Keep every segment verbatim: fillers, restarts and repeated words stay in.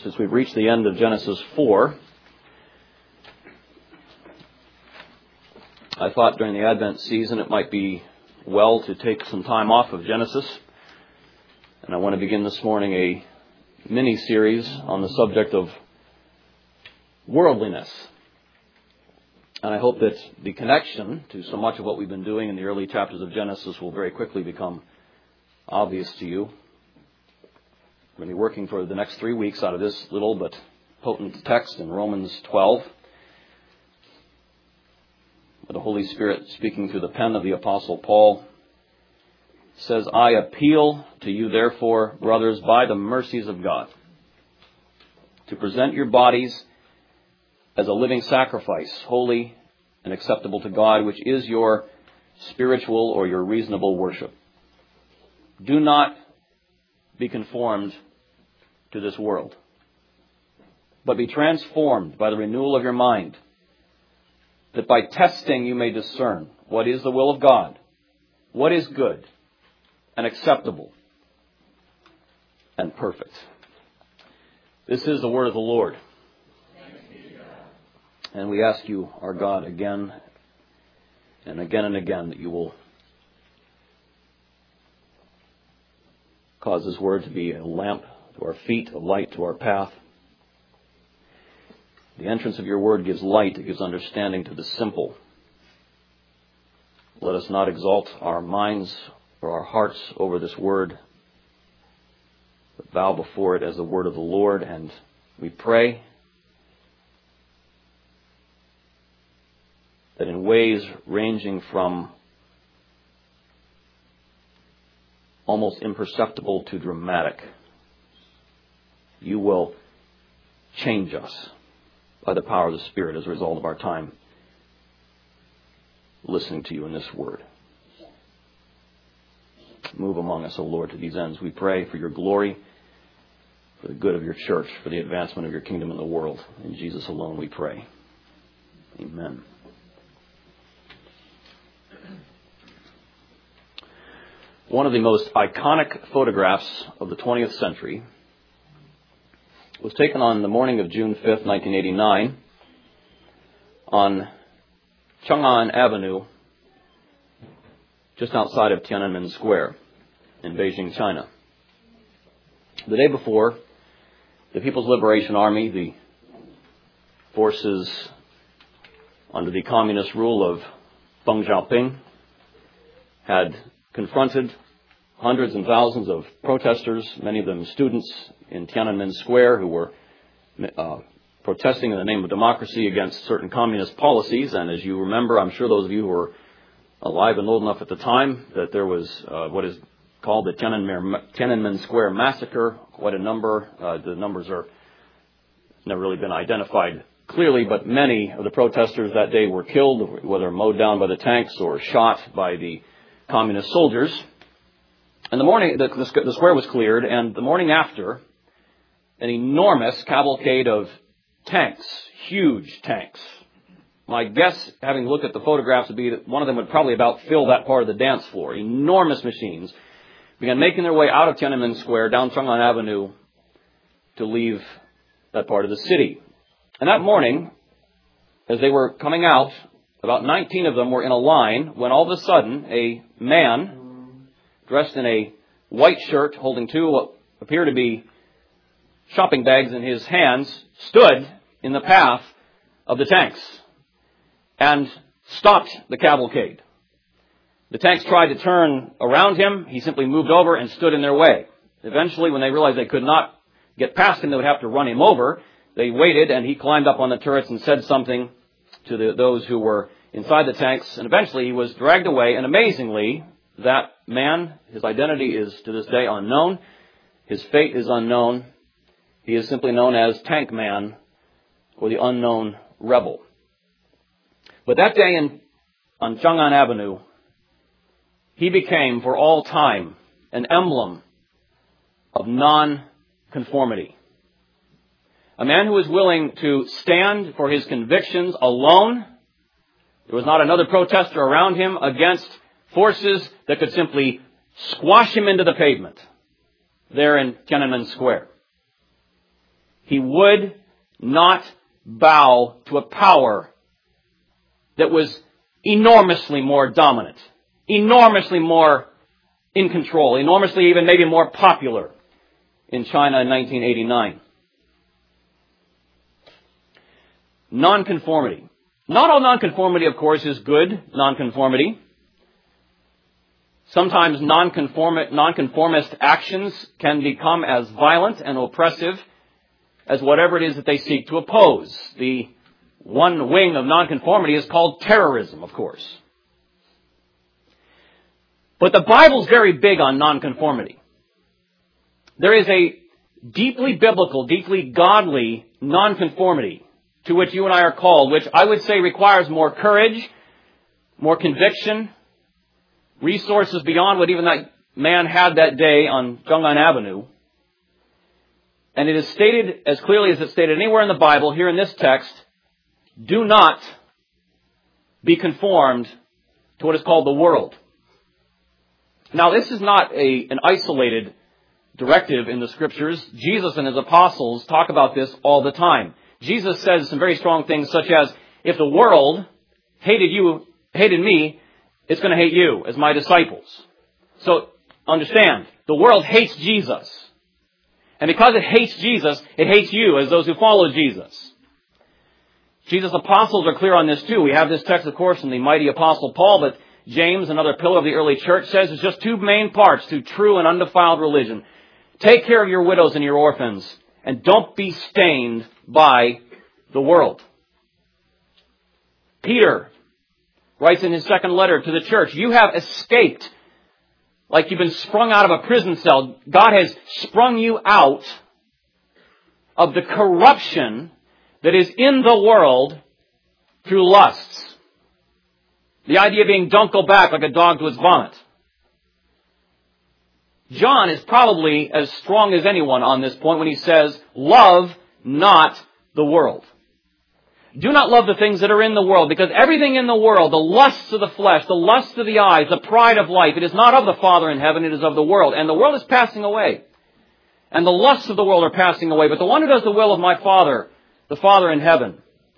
since we've reached the end of Genesis four, I thought during the Advent season it might be well to take some time off of Genesis. And I want to begin this morning a mini-series on the subject of worldliness. And I hope that the connection to so much of what we've been doing in the early chapters of Genesis will very quickly become obvious to you. We're going to be working for the next three weeks out of this little but potent text in Romans twelve. The Holy Spirit, speaking through the pen of the Apostle Paul, says, I appeal to you, therefore, brothers, by the mercies of God, to present your bodies as a living sacrifice, holy and acceptable to God, which is your spiritual or your reasonable worship. Do not be conformed to this world, but be transformed by the renewal of your mind, that by testing you may discern what is the will of God, what is good and acceptable and perfect. This is the word of the Lord. And we ask you, our God, again and again and again, that you will cause this word to be a lamp to our feet, a light to our path. The entrance of your word gives light, it gives understanding to the simple. Let us not exalt our minds or our hearts over this word, but bow before it as the word of the Lord. And we pray that in ways ranging from almost imperceptible to dramatic, you will change us by the power of the Spirit as a result of our time listening to you in this word. Move among us, O Lord, to these ends. We pray for your glory, for the good of your church, for the advancement of your kingdom in the world. In Jesus alone we pray. Amen. One of the most iconic photographs of the twentieth century was taken on the morning of June fifth, nineteen eighty-nine, on Chang'an Avenue, just outside of Tiananmen Square in Beijing, China. The day before, the People's Liberation Army, the forces under the communist rule of Deng Xiaoping, had confronted hundreds and thousands of protesters, many of them students in Tiananmen Square, who were uh, protesting in the name of democracy against certain communist policies. And as you remember, I'm sure those of you who were alive and old enough at the time, that there was uh, what is called the Tiananmen, Tiananmen Square Massacre. Quite a number. Uh, the numbers are never really been identified clearly, but many of the protesters that day were killed, whether mowed down by the tanks or shot by the communist soldiers. And the morning, the, the, the square was cleared, and the morning after, an enormous cavalcade of tanks, huge tanks. My guess, having looked at the photographs, would be that one of them would probably about fill that part of the dance floor. Enormous machines began making their way out of Tiananmen Square down Chang'an Avenue to leave that part of the city. And that morning, as they were coming out, about nineteen of them were in a line when all of a sudden a man dressed in a white shirt holding two what appear to be shopping bags in his hands stood in the path of the tanks and stopped the cavalcade. The tanks tried to turn around him. He simply moved over and stood in their way. Eventually, when they realized they could not get past him, they would have to run him over. They waited, and he climbed up on the turrets and said something to the, those who were inside the tanks. And eventually, he was dragged away. And amazingly, that man, his identity is to this day unknown. His fate is unknown. He is simply known as Tank Man, or the unknown rebel. But that day in, on Chang'an Avenue, he became for all time an emblem of non-conformity. A man who was willing to stand for his convictions alone. There was not another protester around him against forces that could simply squash him into the pavement there in Tiananmen Square. He would not bow to a power that was enormously more dominant, enormously more in control, enormously even maybe more popular in China in nineteen eighty-nine. Nonconformity. Not all nonconformity, of course, is good nonconformity. Sometimes nonconformi- nonconformist actions can become as violent and oppressive as whatever it is that they seek to oppose. The one wing of nonconformity is called terrorism, of course. But the Bible's very big on nonconformity. There is a deeply biblical, deeply godly nonconformity to which you and I are called, which I would say requires more courage, more conviction, resources beyond what even that man had that day on Zhongnan Avenue. And it is stated as clearly as it's stated anywhere in the Bible, here in this text, do not be conformed to what is called the world. Now, this is not a, an isolated directive in the Scriptures. Jesus and his apostles talk about this all the time. Jesus says some very strong things such as, if the world hated you, hated me, it's going to hate you as my disciples. So, understand, the world hates Jesus. And because it hates Jesus, it hates you as those who follow Jesus. Jesus' apostles are clear on this too. We have this text, of course, in the mighty apostle Paul, but James, another pillar of the early church, says there's just two main parts to true and undefiled religion. Take care of your widows and your orphans, and don't be stained by the world. Peter writes in his second letter to the church, you have escaped like you've been sprung out of a prison cell. God has sprung you out of the corruption that is in the world through lusts. The idea being, don't go back like a dog to its vomit. John is probably as strong as anyone on this point when he says, love not the world. Do not love the things that are in the world, because everything in the world, the lusts of the flesh, the lusts of the eyes, the pride of life, it is not of the Father in heaven, it is of the world. And the world is passing away. And the lusts of the world are passing away. But the one who does the will of my Father, the Father in heaven,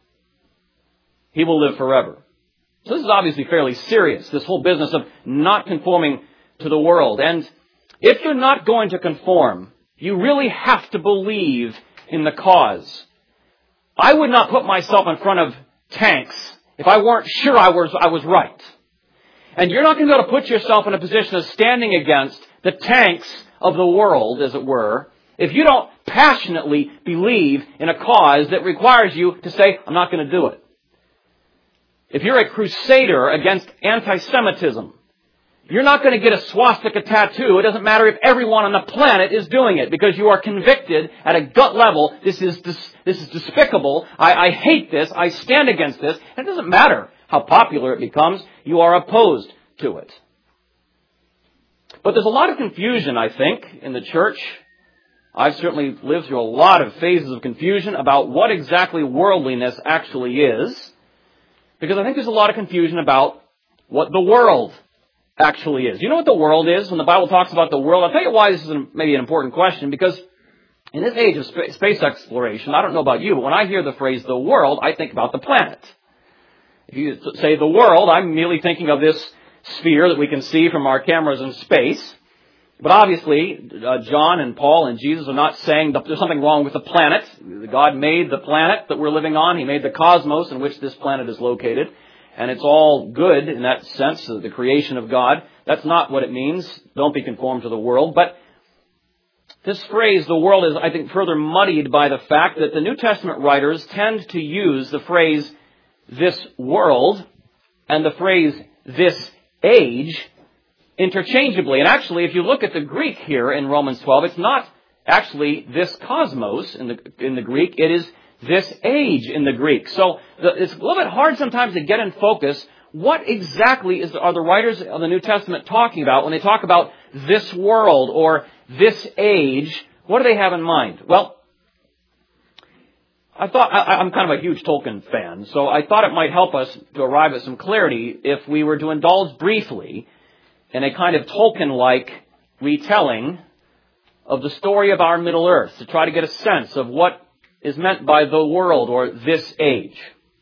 he will live forever. So this is obviously fairly serious, this whole business of not conforming to the world. And if you're not going to conform, you really have to believe in the cause. I would not put myself in front of tanks if I weren't sure I was, I was right. And you're not going to be able to put yourself in a position of standing against the tanks of the world, as it were, if you don't passionately believe in a cause that requires you to say, I'm not going to do it. If you're a crusader against anti-Semitism, you're not going to get a swastika tattoo. It doesn't matter if everyone on the planet is doing it, because you are convicted at a gut level. This is dis- this is despicable. I, I hate this. I stand against this. And it doesn't matter how popular it becomes. You are opposed to it. But there's a lot of confusion, I think, in the church. I've certainly lived through a lot of phases of confusion about what exactly worldliness actually is, because I think there's a lot of confusion about what the world actually is. You know what the world is? When the Bible talks about the world, I'll tell you why this is an, maybe an important question, because in this age of sp- space exploration, I don't know about you, but when I hear the phrase the world, I think about the planet. If you say the world, I'm merely thinking of this sphere that we can see from our cameras in space. But obviously, uh, John and Paul and Jesus are not saying that there's something wrong with the planet. God made the planet that we're living on. He made the cosmos in which this planet is located. And it's all good in that sense, the creation of God. That's not what it means. Don't be conformed to the world. But this phrase, the world, is, I think, further muddied by the fact that the New Testament writers tend to use the phrase, this world, and the phrase, this age, interchangeably. And actually, if you look at the Greek here in Romans twelve, it's not actually this cosmos in the, in the Greek. It is this age in the Greek. So the, it's a little bit hard sometimes to get in focus. What exactly is, are the writers of the New Testament talking about when they talk about this world or this age? What do they have in mind? Well, I thought, I, I'm kind of a huge Tolkien fan, so I thought it might help us to arrive at some clarity if we were to indulge briefly in a kind of Tolkien-like retelling of the story of our Middle Earth, to try to get a sense of what is meant by the world or this age.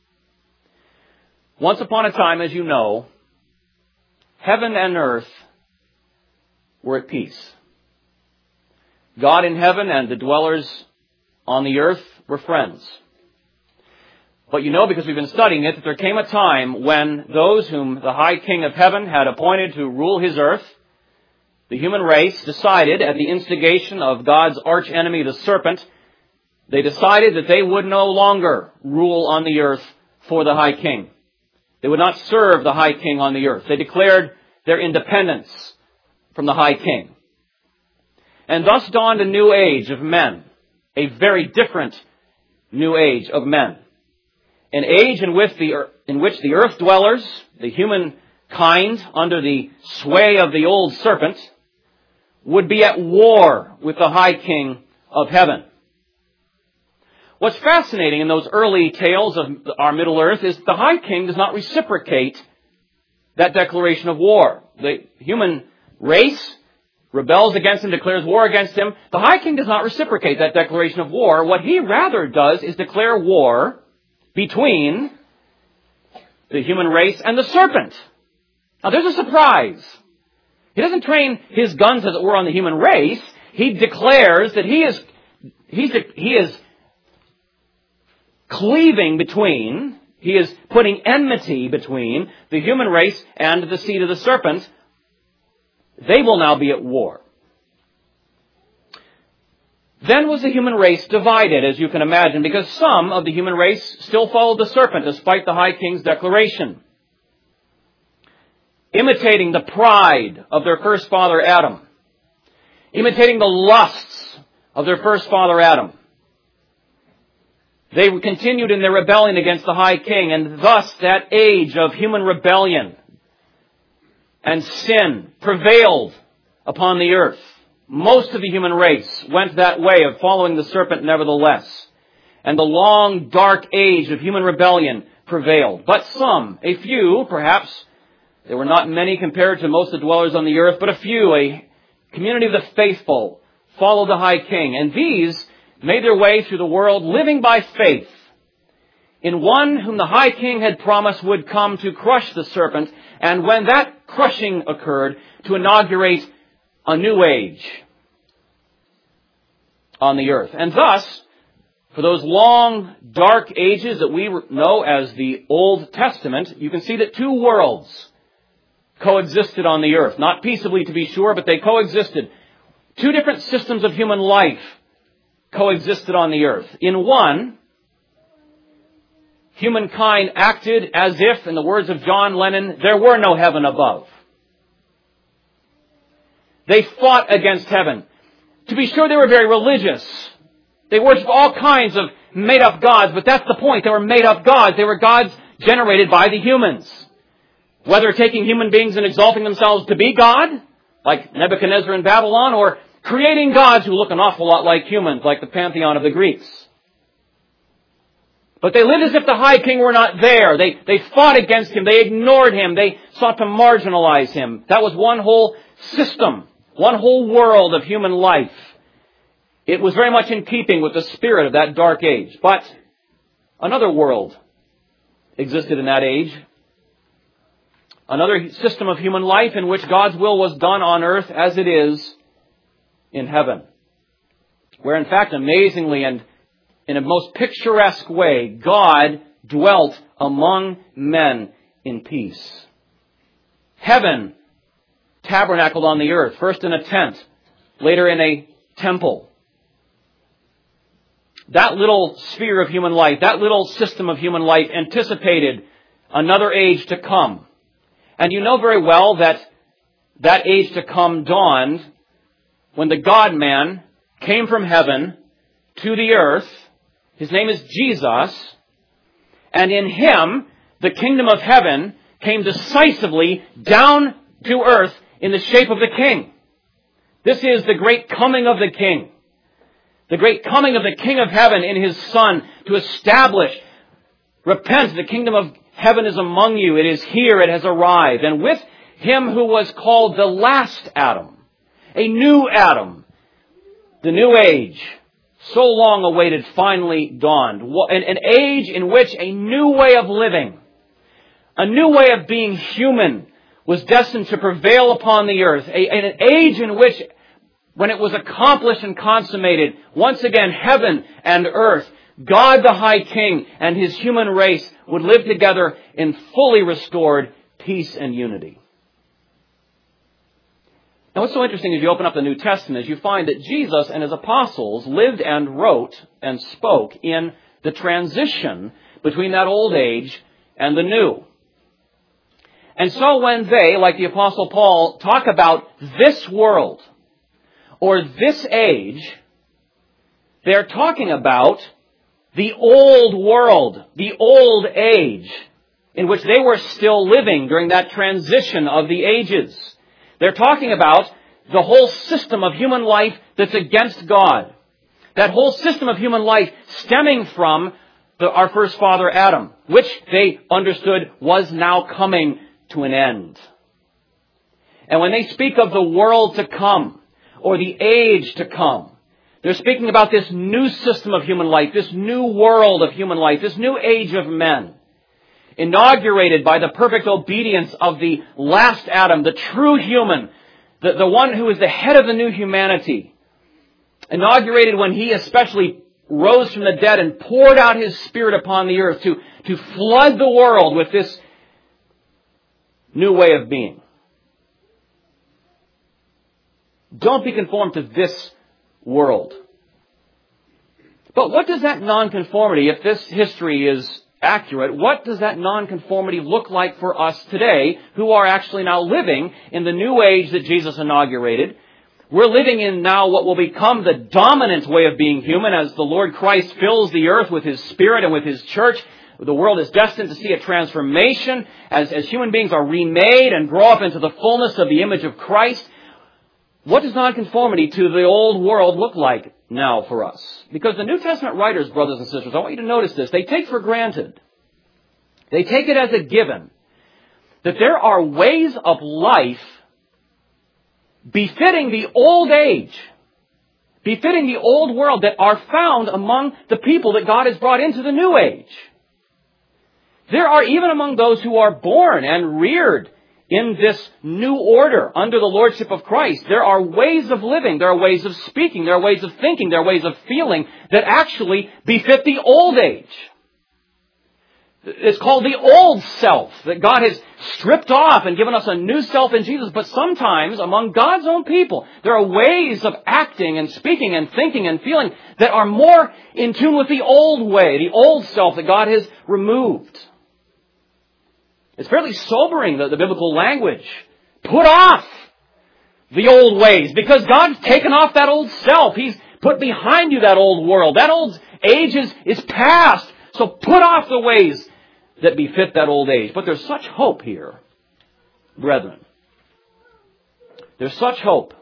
Once upon a time, as you know, heaven and earth were at peace. God in heaven and the dwellers on the earth were friends. But you know, because we've been studying it, that there came a time when those whom the High King of Heaven had appointed to rule his earth, the human race, decided at the instigation of God's archenemy, the serpent, they decided that they would no longer rule on the earth for the High King. They would not serve the High King on the earth. They declared their independence from the High King. And thus dawned a new age of men, a very different new age of men. An age in which the, in which the earth dwellers, the humankind under the sway of the old serpent, would be at war with the High King of Heaven. What's fascinating in those early tales of our Middle Earth is the High King does not reciprocate that declaration of war. The human race rebels against him, declares war against him. The High King does not reciprocate that declaration of war. What he rather does is declare war between the human race and the serpent. Now there's a surprise. He doesn't train his guns, as it were, on the human race. He declares that he is, he's, he is cleaving between, he is putting enmity between the human race and the seed of the serpent. They will now be at war. Then was the human race divided, as you can imagine, because some of the human race still followed the serpent despite the High King's declaration, imitating the pride of their first father Adam, imitating the lusts of their first father Adam. They continued in their rebellion against the High King, and thus that age of human rebellion and sin prevailed upon the earth. Most of the human race went that way of following the serpent nevertheless. And the long, dark age of human rebellion prevailed. But some, a few, perhaps, there were not many compared to most of the dwellers on the earth, but a few, a community of the faithful, followed the High King. And these made their way through the world living by faith in one whom the High King had promised would come to crush the serpent, and when that crushing occurred, to inaugurate a new age on the earth. And thus, for those long, dark ages that we know as the Old Testament, you can see that two worlds coexisted on the earth. Not peaceably, to be sure, but they coexisted. Two different systems of human life coexisted on the earth. In one, humankind acted as if, in the words of John Lennon, there were no heaven above. They fought against heaven. To be sure, they were very religious. They worshipped all kinds of made-up gods, but that's the point. They were made-up gods. They were gods generated by the humans. Whether taking human beings and exalting themselves to be God, like Nebuchadnezzar in Babylon, or creating gods who look an awful lot like humans, like the pantheon of the Greeks. But they lived as if the High King were not there. They, they fought against him. They ignored him. They sought to marginalize him. That was one whole system, one whole world of human life. It was very much in keeping with the spirit of that dark age. But another world existed in that age. Another system of human life in which God's will was done on earth as it is in heaven. Where in fact, amazingly and in a most picturesque way, God dwelt among men in peace. Heaven tabernacled on the earth, first in a tent, later in a temple. That little sphere of human life, that little system of human life anticipated another age to come. And you know very well that that age to come dawned when the God-man came from heaven to the earth. His name is Jesus. And in him, the kingdom of heaven came decisively down to earth in the shape of the king. This is the great coming of the king. The great coming of the King of heaven in his Son to establish, repent, the kingdom of heaven is among you. It is here. It has arrived. And with him who was called the last Adam, a new Adam, the new age, so long awaited, finally dawned. An, an age in which a new way of living, a new way of being human was destined to prevail upon the earth. A, an age in which, when it was accomplished and consummated, once again heaven and earth, God the High King and His human race would live together in fully restored peace and unity. Now what's so interesting as you open up the New Testament is you find that Jesus and His apostles lived and wrote and spoke in the transition between that old age and the new. And so when they, like the Apostle Paul, talk about this world or this age, they're talking about the old world, the old age, in which they were still living during that transition of the ages. They're talking about the whole system of human life that's against God. That whole system of human life stemming from the, our first father Adam, which they understood was now coming to an end. And when they speak of the world to come, or the age to come, they're speaking about this new system of human life, this new world of human life, this new age of men, inaugurated by the perfect obedience of the last Adam, the true human, the, the one who is the head of the new humanity, inaugurated when He especially rose from the dead and poured out His Spirit upon the earth to, to flood the world with this new way of being. Don't be conformed to this world. But what does that nonconformity, if this history is accurate, what does that nonconformity look like for us today who are actually now living in the new age that Jesus inaugurated? We're living in now what will become the dominant way of being human as the Lord Christ fills the earth with His Spirit and with His church. The world is destined to see a transformation as, as human beings are remade and grow up into the fullness of the image of Christ. What does nonconformity to the old world look like now for us? Because the New Testament writers, brothers and sisters, I want you to notice this. They take for granted, they take it as a given, that there are ways of life befitting the old age, befitting the old world that are found among the people that God has brought into the new age. There are, even among those who are born and reared in this new order under the lordship of Christ, there are ways of living, there are ways of speaking, there are ways of thinking, there are ways of feeling that actually befit the old age. It's called the old self that God has stripped off and given us a new self in Jesus. But sometimes among God's own people, there are ways of acting and speaking and thinking and feeling that are more in tune with the old way, the old self that God has removed. It's fairly sobering, the, the biblical language. Put off the old ways, because God's taken off that old self. He's put behind you that old world. That old age is, is past. So put off the ways that befit that old age. But there's such hope here, brethren. There's such hope.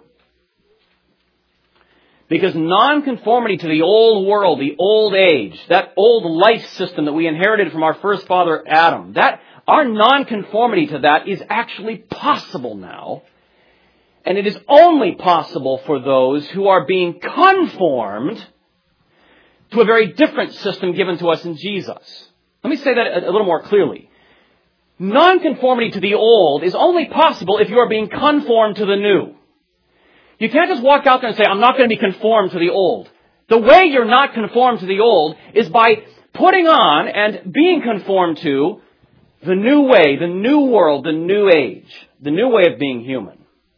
Because nonconformity to the old world, the old age, that old life system that we inherited from our first father Adam, that our nonconformity to that is actually possible now. And it is only possible for those who are being conformed to a very different system given to us in Jesus. Let me say that a little more clearly. Nonconformity to the old is only possible if you are being conformed to the new. You can't just walk out there and say, I'm not going to be conformed to the old. The way you're not conformed to the old is by putting on and being conformed to the new way, the new world, the new age, the new way of being human.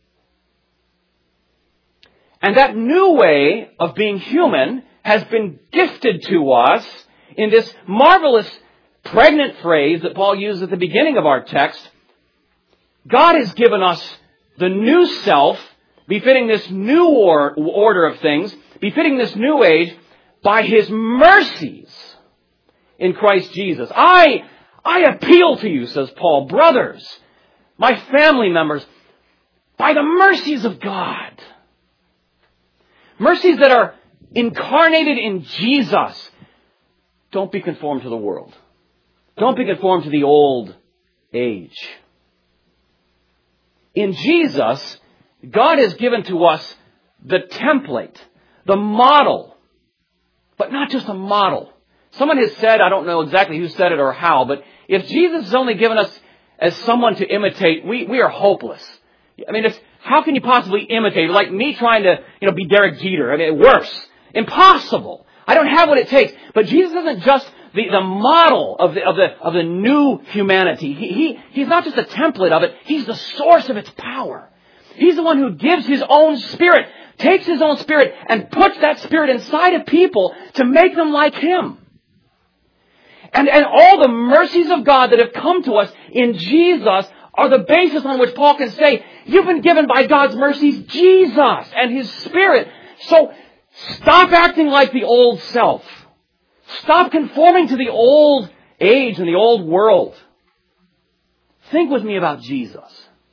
And that new way of being human has been gifted to us in this marvelous pregnant phrase that Paul used at the beginning of our text. God has given us the new self, befitting this new or, order of things, befitting this new age, by His mercies in Christ Jesus. I, I appeal to you, says Paul, brothers, my family members, by the mercies of God. Mercies that are incarnated in Jesus. Don't be conformed to the world. Don't be conformed to the old age. In Jesus, God has given to us the template, the model but not just a model. Someone has said, I don't know exactly who said it or how, but if Jesus has only given us as someone to imitate, we, we are hopeless. I mean, it's, how can you possibly imitate? Like me trying to, you know, be Derek Jeter. I mean, it works. Impossible. I don't have what it takes. But Jesus isn't just the, the model of the, of the, of the new humanity. He, he, he's not just a template of it. He's the source of its power. He's the one who gives His own Spirit, takes His own Spirit and puts that Spirit inside of people to make them like Him. And, and all the mercies of God that have come to us in Jesus are the basis on which Paul can say, you've been given by God's mercies Jesus and His Spirit. So stop acting like the old self. Stop conforming to the old age and the old world. Think with me about Jesus.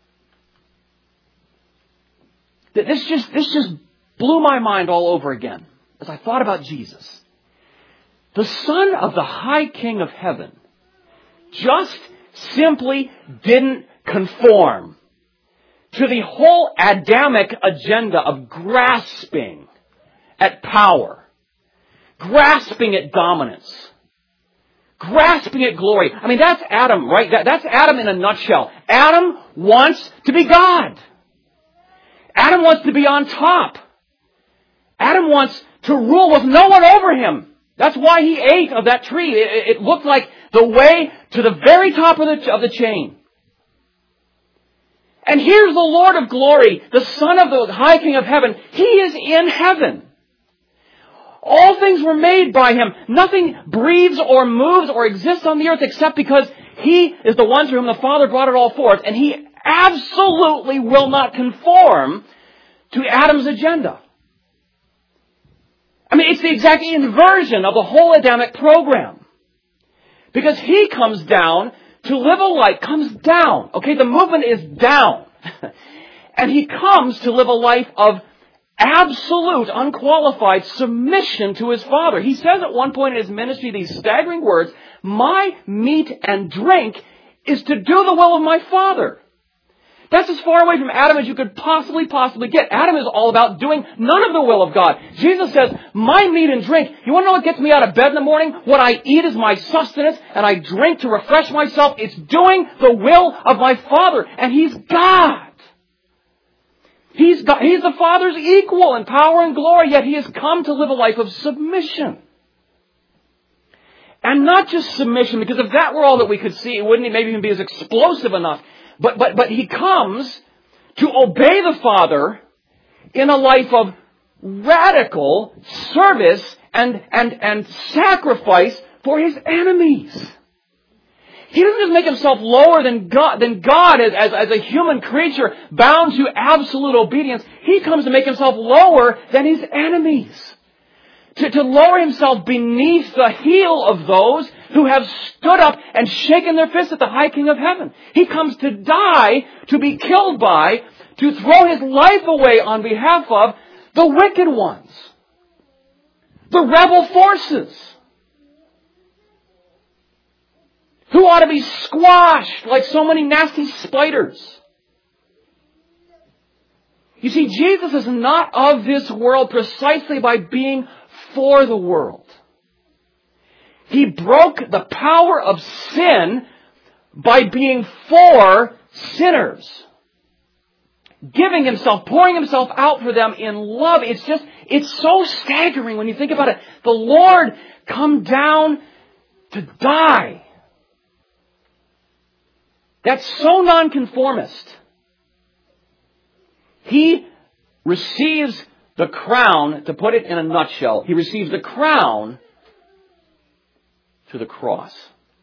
This just, this just blew my mind all over again as I thought about Jesus. The Son of the High King of Heaven just simply didn't conform to the whole Adamic agenda of grasping at power, grasping at dominance, grasping at glory. I mean, that's Adam, right? That, that's Adam in a nutshell. Adam wants to be God. Adam wants to be on top. Adam wants to rule with no one over him. That's why he ate of that tree. It, it looked like the way to the very top of the, of the chain. And here's the Lord of glory, the Son of the High King of Heaven. He is in heaven. All things were made by Him. Nothing breathes or moves or exists on the earth except because He is the one through whom the Father brought it all forth. And He absolutely will not conform to Adam's agenda. I mean, it's the exact inversion of the whole Adamic program. Because He comes down to live a life, comes down. Okay, the movement is down. And He comes to live a life of absolute, unqualified submission to His Father. He says at one point in His ministry these staggering words, my meat and drink is to do the will of my Father. That's as far away from Adam as you could possibly, possibly get. Adam is all about doing none of the will of God. Jesus says, my meat and drink, you want to know what gets me out of bed in the morning? What I eat is my sustenance, and I drink to refresh myself. It's doing the will of my Father, and He's God. He's God. He's the Father's equal in power and glory, yet He has come to live a life of submission. And not just submission, because if that were all that we could see, it wouldn't maybe even be as explosive enough. But, but, but He comes to obey the Father in a life of radical service and, and, and sacrifice for His enemies. He doesn't just make Himself lower than God, than God as, as, as a human creature bound to absolute obedience. He comes to make Himself lower than His enemies. To, to lower Himself beneath the heel of those who have stood up and shaken their fists at the High King of Heaven. He comes to die, to be killed by, to throw His life away on behalf of the wicked ones. The rebel forces. Who ought to be squashed like so many nasty spiders. You see, Jesus is not of this world precisely by being for the world. He broke the power of sin by being for sinners. Giving Himself, pouring Himself out for them in love. It's just, it's so staggering when you think about it. The Lord come down to die. That's so nonconformist. He receives the crown, to put it in a nutshell, He receives the crown to the cross.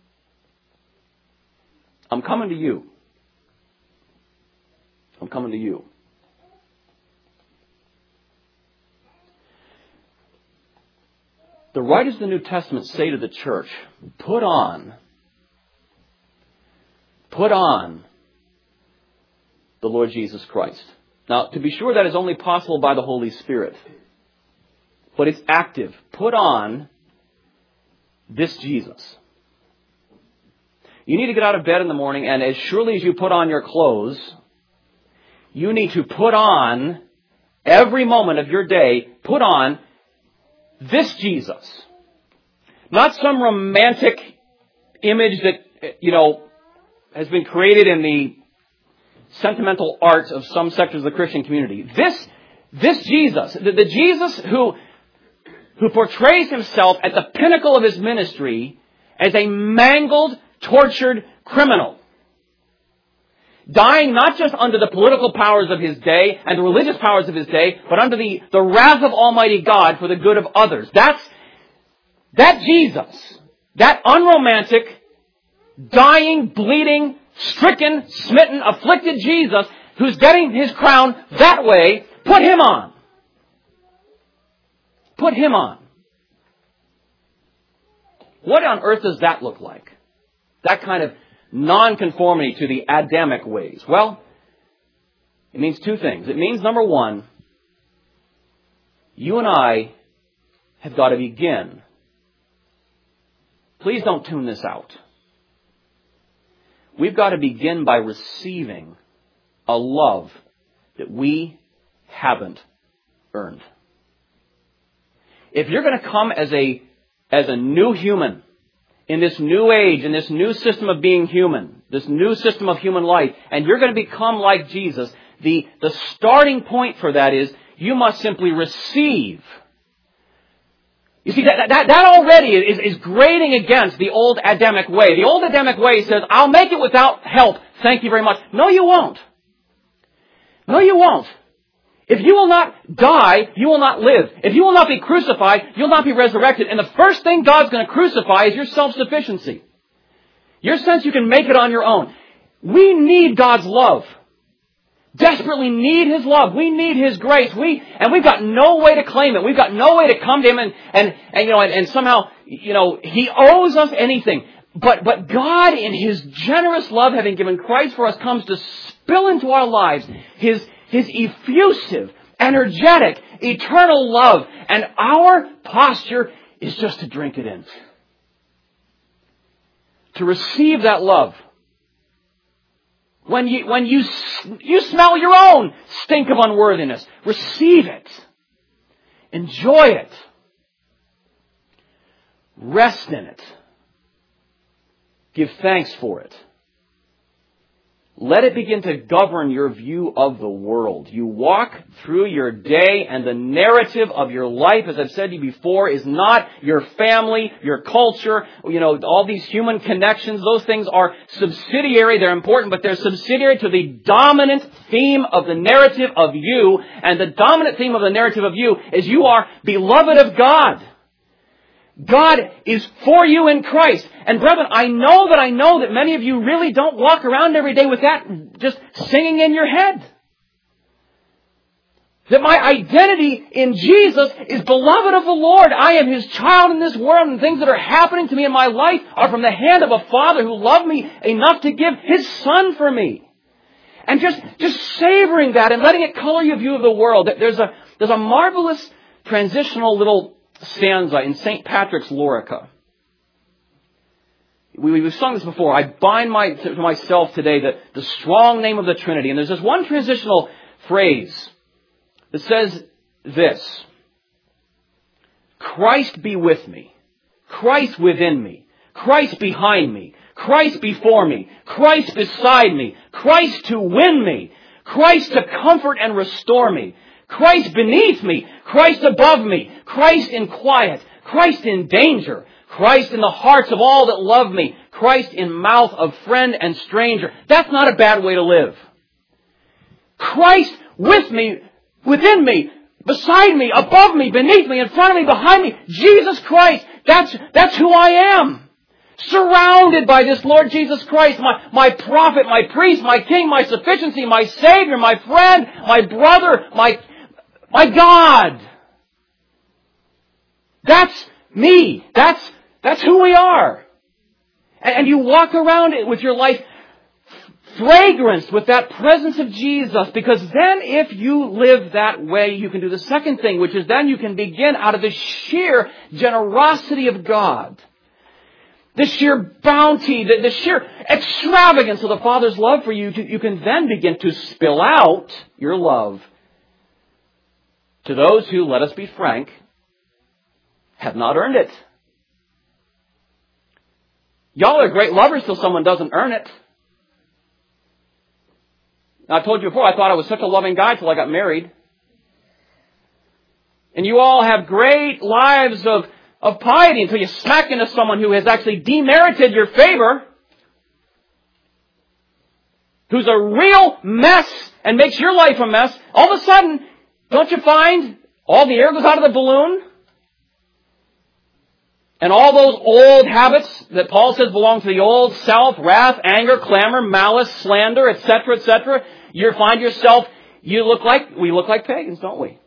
I'm coming to you. I'm coming to you. The writers of the New Testament say to the church, put on, put on the Lord Jesus Christ. Now, to be sure, that is only possible by the Holy Spirit. But it's active. Put on this Jesus. You need to get out of bed in the morning, and as surely as you put on your clothes, you need to put on, every moment of your day, put on This Jesus. Not some romantic image that, you know, has been created in the sentimental art of some sectors of the Christian community. This, this Jesus, the, the Jesus who, who portrays himself at the pinnacle of his ministry as a mangled, tortured criminal. Dying not just under the political powers of his day and the religious powers of his day, but under the, the wrath of Almighty God for the good of others. That's, that Jesus, that unromantic, dying, bleeding, stricken, smitten, afflicted Jesus, who's getting his crown that way, put him on. Put him on. What on earth does that look like? That kind of non-conformity to the Adamic ways. Well, it means two things. It means, number one, you and I have got to begin. Please don't tune this out. We've got to begin by receiving a love that we haven't earned. If you're going to come as a, as a new human, in this new age, in this new system of being human, this new system of human life, and you're going to become like Jesus, the, the starting point for that is you must simply receive. You see, that, that, that already is, is grating against the old Adamic way. The old Adamic way says, I'll make it without help. Thank you very much. No, you won't. No, you won't. If you will not die, you will not live. If you will not be crucified, you'll not be resurrected. And the first thing God's going to crucify is your self-sufficiency. Your sense you can make it on your own. We need God's love. Desperately need His love. We need His grace. We, and we've got no way to claim it. We've got no way to come to Him and, and, and you know, and, and somehow, you know, He owes us anything. But, but God, in His generous love, having given Christ for us, comes to spill into our lives His His effusive, energetic, eternal love. And our posture is just to drink it in. To receive that love. When you, when you, you smell your own stink of unworthiness, receive it. Enjoy it. Rest in it. Give thanks for it. Let it begin to govern your view of the world. You walk through your day and the narrative of your life, as I've said to you before, is not your family, your culture, you know, all these human connections. Those things are subsidiary. They're important, but they're subsidiary to the dominant theme of the narrative of you. And the dominant theme of the narrative of you is you are beloved of God. God is for you in Christ. And brethren, I know that I know that many of you really don't walk around every day with that just singing in your head. That my identity in Jesus is beloved of the Lord. I am His child in this world, and things that are happening to me in my life are from the hand of a Father who loved me enough to give His Son for me. And just, just savoring that and letting it color your view of the world. There's a, there's a marvelous transitional little stanza in Saint Patrick's Lorica. We, we've sung this before. I bind my, to myself today the, the strong name of the Trinity. And there's this one transitional phrase that says this: Christ be with me. Christ within me. Christ behind me. Christ before me. Christ beside me. Christ to win me. Christ to comfort and restore me. Christ beneath me, Christ above me, Christ in quiet, Christ in danger, Christ in the hearts of all that love me, Christ in mouth of friend and stranger. That's not a bad way to live. Christ with me, within me, beside me, above me, beneath me, in front of me, behind me. Jesus Christ, that's, that's who I am. Surrounded by this Lord Jesus Christ, my, my prophet, my priest, my king, my sufficiency, my Savior, my friend, my brother, my, my God. That's me. That's, that's who we are. And, and you walk around it with your life fragranced with that presence of Jesus, because then if you live that way, you can do the second thing, which is then you can begin out of the sheer generosity of God, the sheer bounty, the, the sheer extravagance of the Father's love for you, to, you can then begin to spill out your love to those who, let us be frank, have not earned it. Y'all are great lovers till someone doesn't earn it. Now, I told you before, I thought I was such a loving guy till I got married. And you all have great lives of, of piety until you smack into someone who has actually demerited your favor, who's a real mess and makes your life a mess. All of a sudden, don't you find all the air goes out of the balloon? And all those old habits that Paul says belong to the old self, wrath, anger, clamor, malice, slander, et cetera, et cetera. You find yourself, you look like, we look like pagans, don't we?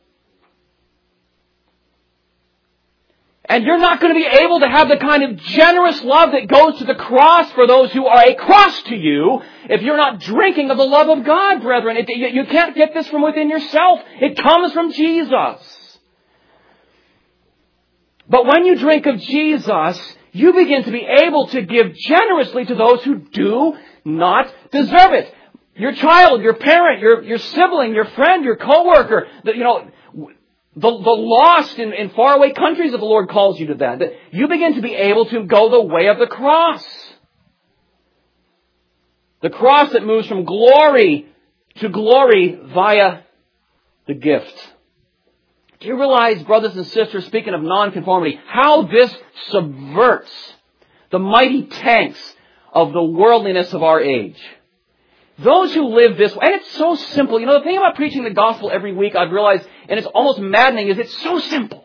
And you're not going to be able to have the kind of generous love that goes to the cross for those who are a cross to you if you're not drinking of the love of God, brethren. It, you, you can't get this from within yourself. It comes from Jesus. But when you drink of Jesus, you begin to be able to give generously to those who do not deserve it. Your child, your parent, your, your sibling, your friend, your coworker, the, you know, the, the lost in, in faraway countries, if the Lord calls you to that, that you begin to be able to go the way of the cross. The cross that moves from glory to glory via the gift. Do you realize, brothers and sisters, speaking of nonconformity, how this subverts the mighty tanks of the worldliness of our age? Those who live this way, and it's so simple. You know, the thing about preaching the gospel every week, I've realized, and it's almost maddening, is it's so simple.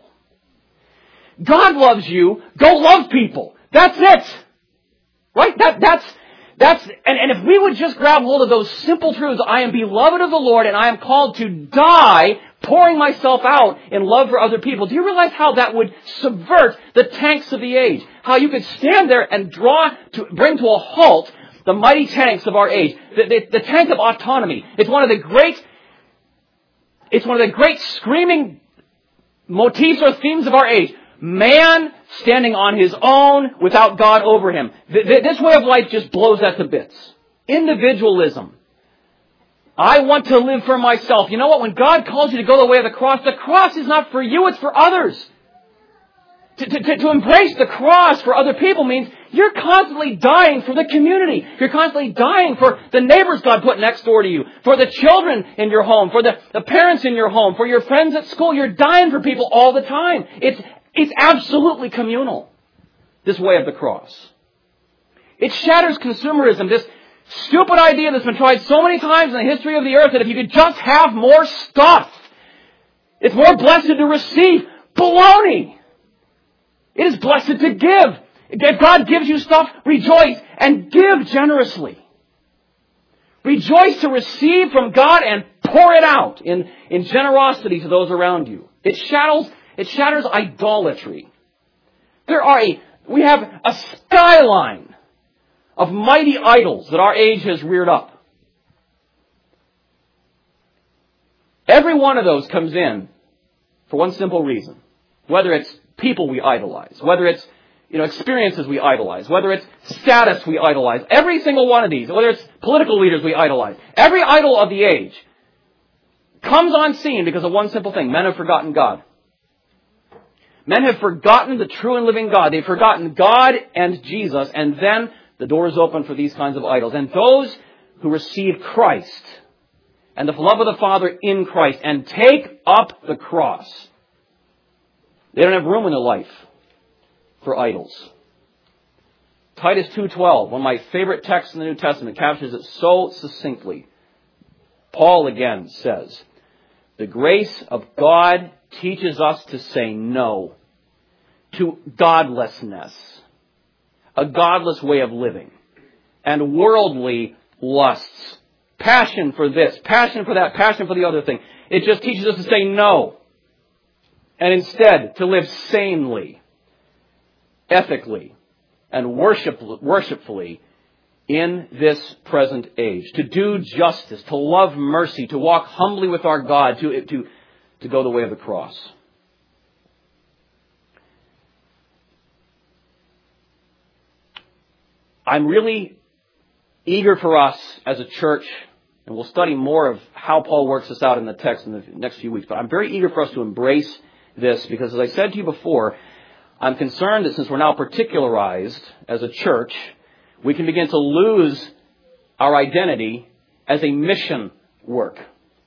God loves you. Go love people. That's it. Right? That, that's, that's, and, and if we would just grab hold of those simple truths, I am beloved of the Lord and I am called to die pouring myself out in love for other people. Do you realize how that would subvert the tanks of the age? How you could stand there and draw to, bring to a halt the mighty tanks of our age. The, the, the tank of autonomy. It's one of the great, it's one of the great screaming motifs or themes of our age. Man standing on his own without God over him. This way of life just blows that to bits. Individualism. I want to live for myself. You know what? When God calls you to go the way of the cross, the cross is not for you, it's for others. To, to, to embrace the cross for other people means you're constantly dying for the community. You're constantly dying for the neighbors God put next door to you, for the children in your home, for the, the parents in your home, for your friends at school. You're dying for people all the time. It's, it's absolutely communal, this way of the cross. It shatters consumerism, this stupid idea that's been tried so many times in the history of the earth that if you could just have more stuff, it's more blessed to receive. Baloney! It is blessed to give. If God gives you stuff, rejoice and give generously. Rejoice to receive from God and pour it out in, in generosity to those around you. It shatters, it shatters idolatry. There are a, we have a skyline of mighty idols that our age has reared up. Every one of those comes in for one simple reason. Whether it's people we idolize, whether it's, you know, experiences we idolize, whether it's status we idolize, every single one of these, whether it's political leaders we idolize, every idol of the age comes on scene because of one simple thing. Men have forgotten God. Men have forgotten the true and living God. They've forgotten God and Jesus, and then the door is open for these kinds of idols. And those who receive Christ and the love of the Father in Christ and take up the cross, they don't have room in their life for idols. Titus two twelve, one of my favorite texts in the New Testament, captures it so succinctly. Paul again says, the grace of God teaches us to say no to godlessness, a godless way of living, and worldly lusts. Passion for this, passion for that, passion for the other thing. It just teaches us to say no. And instead, to live sanely, ethically, and worship, worshipfully in this present age. To do justice, to love mercy, to walk humbly with our God, to, to, to go the way of the cross. I'm really eager for us as a church, and we'll study more of how Paul works this out in the text in the next few weeks, but I'm very eager for us to embrace this, because as I said to you before, I'm concerned that since we're now particularized as a church, we can begin to lose our identity as a mission work.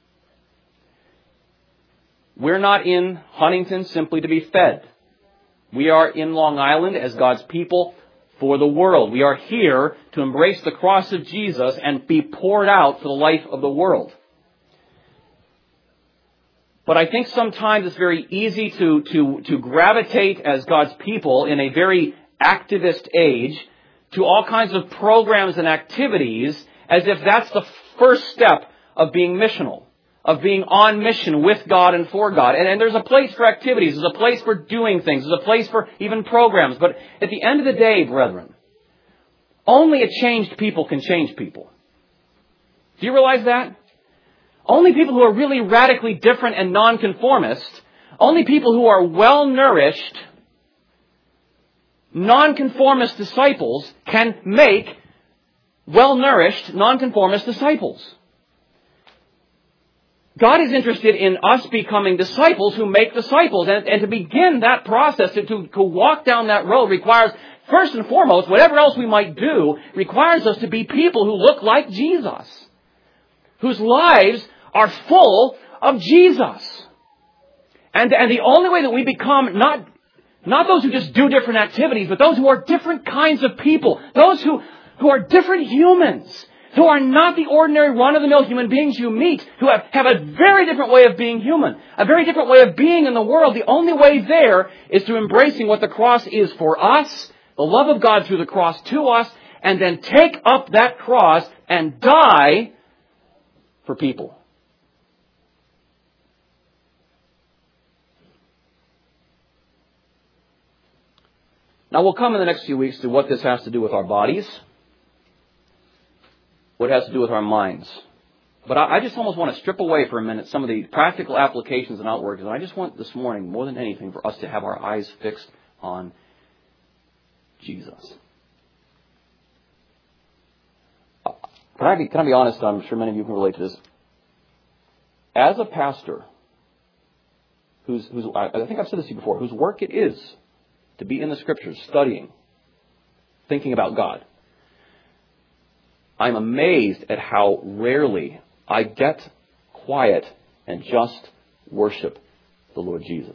We're not in Huntington simply to be fed. We are in Long Island as God's people for the world. We are here to embrace the cross of Jesus and be poured out for the life of the world. But I think sometimes it's very easy to, to, to gravitate as God's people in a very activist age to all kinds of programs and activities as if that's the first step of being missional, of being on mission with God and for God. And, and there's a place for activities, there's a place for doing things, there's a place for even programs. But at the end of the day, brethren, only a changed people can change people. Do you realize that? Only people who are really radically different and nonconformist, only people who are well-nourished, nonconformist disciples can make well-nourished, nonconformist disciples. God is interested in us becoming disciples who make disciples. And, and to begin that process, to, to, to walk down that road requires, first and foremost, whatever else we might do, requires us to be people who look like Jesus, whose lives are full of Jesus. And, and the only way that we become not, not those who just do different activities, but those who are different kinds of people, those who, who are different humans, who are not the ordinary run-of-the-mill human beings you meet, who have, have a very different way of being human, a very different way of being in the world. The only way there is through embracing what the cross is for us, the love of God through the cross to us, and then take up that cross and die for people. Now we'll come in the next few weeks to what this has to do with our bodies, what it has to do with our minds. But I, I just almost want to strip away for a minute some of the practical applications and outworkings. And I just want this morning, more than anything, for us to have our eyes fixed on Jesus. Can I be, can I be honest? I'm sure many of you can relate to this. As a pastor, who's, who's I think I've said this to you before, whose work it is to be in the Scriptures, studying, thinking about God, I'm amazed at how rarely I get quiet and just worship the Lord Jesus.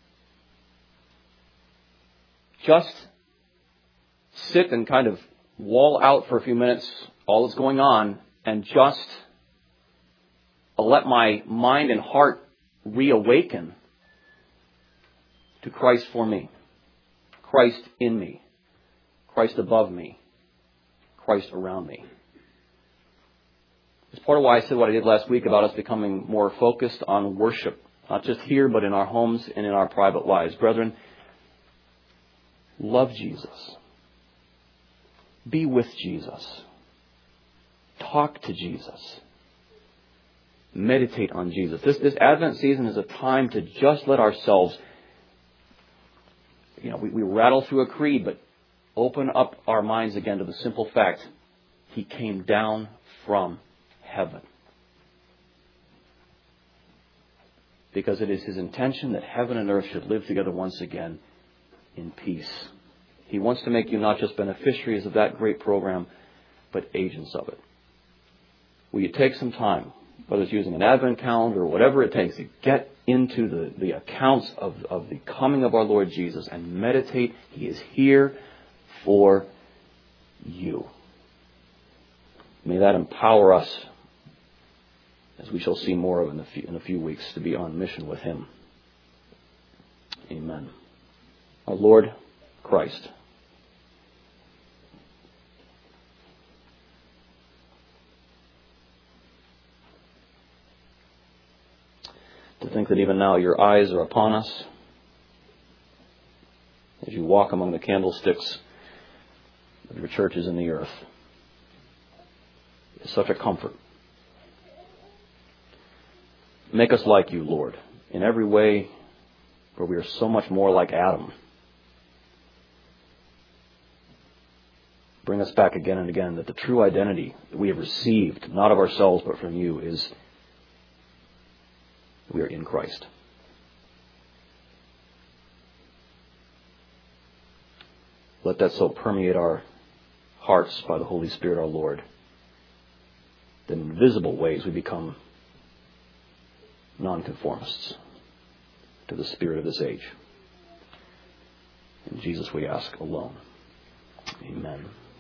Just sit and kind of wall out for a few minutes all that's going on and just let my mind and heart reawaken to Christ for me, Christ in me, Christ above me, Christ around me. It's part of why I said what I did last week about us becoming more focused on worship, not just here, but in our homes and in our private lives. Brethren, love Jesus. Be with Jesus. Talk to Jesus. Meditate on Jesus. This, this Advent season is a time to just let ourselves, you know, we, we rattle through a creed, but open up our minds again to the simple fact, He came down from heaven. Because it is His intention that heaven and earth should live together once again in peace. He wants to make you not just beneficiaries of that great program, but agents of it. Will you take some time, whether it's using an Advent calendar or whatever it takes, to get into the, the accounts of, of the coming of our Lord Jesus and meditate. He is here for you. May that empower us, as we shall see more of in a few, in a few weeks, to be on mission with Him. Amen. Our Lord Christ. To think that even now your eyes are upon us as you walk among the candlesticks of your churches in the earth is such a comfort. Make us like you, Lord, in every way where we are so much more like Adam. Bring us back again and again that the true identity that we have received, not of ourselves but from you, is we are in Christ. let that so permeate our hearts by the Holy Spirit our Lord that in visible ways we become nonconformists to the spirit of this age. In Jesus we ask alone. Amen.